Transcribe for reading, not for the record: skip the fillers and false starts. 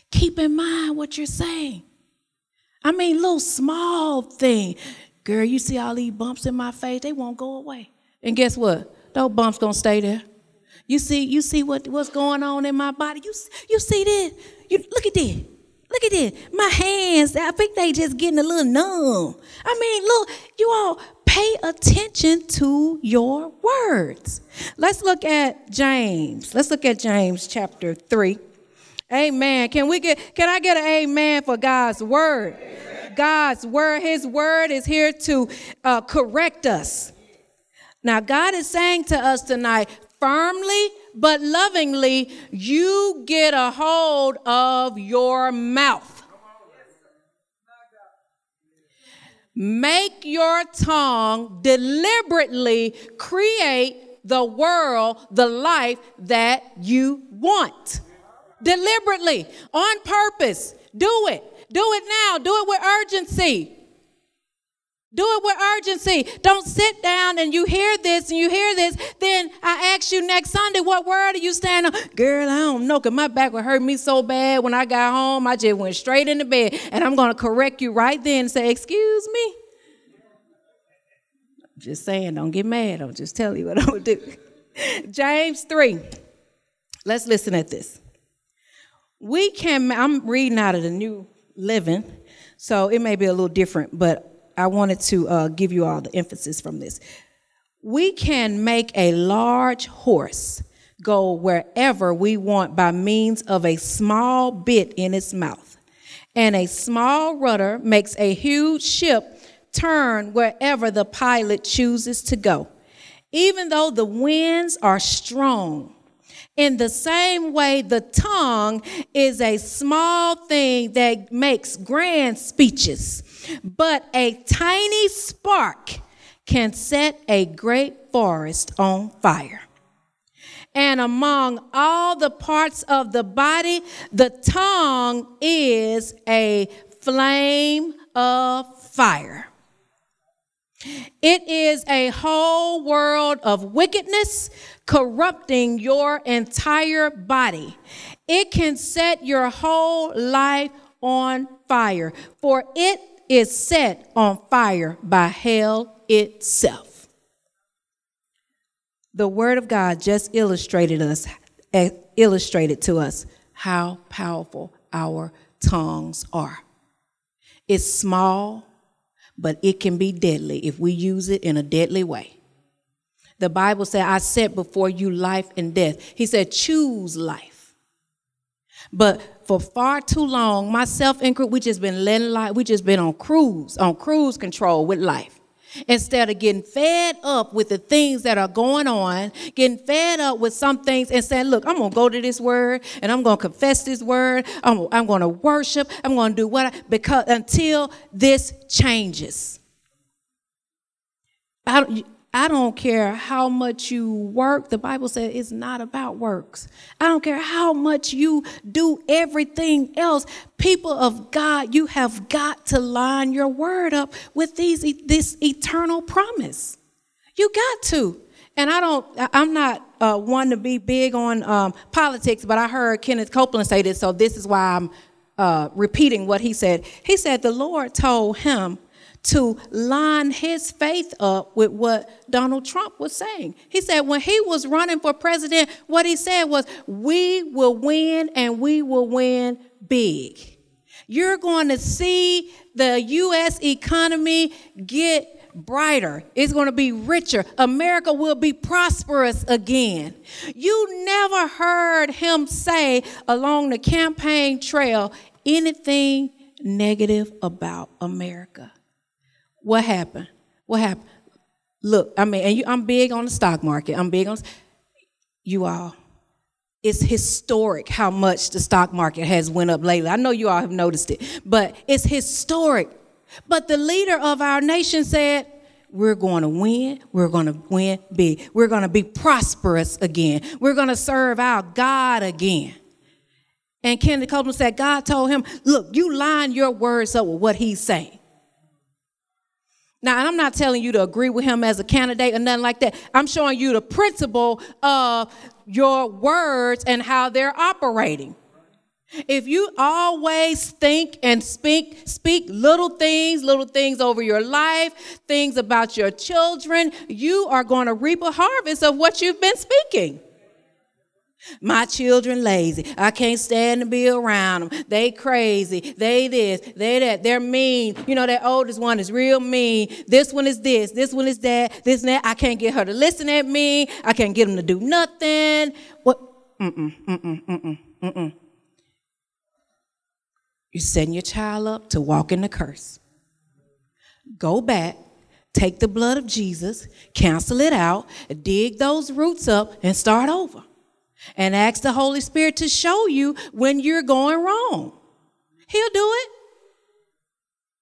Keep in mind what you're saying. I mean, little small thing. Girl, you see all these bumps in my face, they won't go away. And guess what? Those bumps gonna stay there. You see what's going on in my body? You see this? Look at this. Look at this. My hands, I think they just getting a little numb. I mean, look, you all pay attention to your words. Let's look at James. Let's look at James chapter 3. Amen. Can I get an amen for God's word? Amen. God's word, his word is here to correct us. Now, God is saying to us tonight, firmly but lovingly, you get a hold of your mouth. Make your tongue deliberately create the world, the life that you want. Deliberately, on purpose. Do it. Do it now. Do it with urgency. Do it with urgency. Don't sit down and you hear this and you hear this. Then I ask you next Sunday, what word are you standing on? Girl, I don't know, because my back would hurt me so bad when I got home. I just went straight into bed. And I'm going to correct you right then and say, excuse me. I'm just saying, don't get mad. I'll just tell you what I'm going to do. James 3. Let's listen at this. I'm reading out of the New Living, so it may be a little different, but I wanted to give you all the emphasis from this. We can make a large horse go wherever we want by means of a small bit in its mouth. And a small rudder makes a huge ship turn wherever the pilot chooses to go. Even though the winds are strong, in the same way, the tongue is a small thing that makes grand speeches, but a tiny spark can set a great forest on fire. And among all the parts of the body, the tongue is a flame of fire. It is a whole world of wickedness corrupting your entire body. It can set your whole life on fire, for it is set on fire by hell itself. The word of God just illustrated to us how powerful our tongues are. It's small, but it can be deadly if we use it in a deadly way. The Bible said, I set before you life and death. He said, choose life. But for far too long, myself and we just been letting life, we just been on cruise control with life. Instead of getting fed up with the things that are going on, getting fed up with some things and saying, look, I'm going to go to this word and I'm going to confess this word. I'm going to worship. I'm going to do because until this changes. I don't care how much you work. The Bible says it's not about works. I don't care how much you do everything else. People of God, you have got to line your word up with this eternal promise. You got to. And I'm not one to be big on politics, but I heard Kenneth Copeland say this, so this is why I'm repeating what he said. He said the Lord told him to line his faith up with what Donald Trump was saying. He said when he was running for president, what he said was, we will win and we will win big. You're going to see the U.S. economy get brighter. It's going to be richer. America will be prosperous again. You never heard him say along the campaign trail anything negative about America. What happened? Look, I'm big on the stock market. You all. It's historic how much the stock market has went up lately. I know you all have noticed it, but it's historic. But the leader of our nation said, we're going to win. We're going to win big. We're going to be prosperous again. We're going to serve our God again. And Kenneth Copeland said, God told him, look, you line your words up with what he's saying. Now, I'm not telling you to agree with him as a candidate or nothing like that. I'm showing you the principle of your words and how they're operating. If you always think and speak little things over your life, things about your children, you are going to reap a harvest of what you've been speaking. My children lazy. I can't stand to be around them. They crazy. They this, they that. They're mean. You know, that oldest one is real mean. This one is this. This one is that. This and that. I can't get her to listen at me. I can't get them to do nothing. What? You're setting your child up to walk in the curse. Go back, take the blood of Jesus, cancel it out, dig those roots up, and start over. And ask the Holy Spirit to show you when you're going wrong. He'll do it.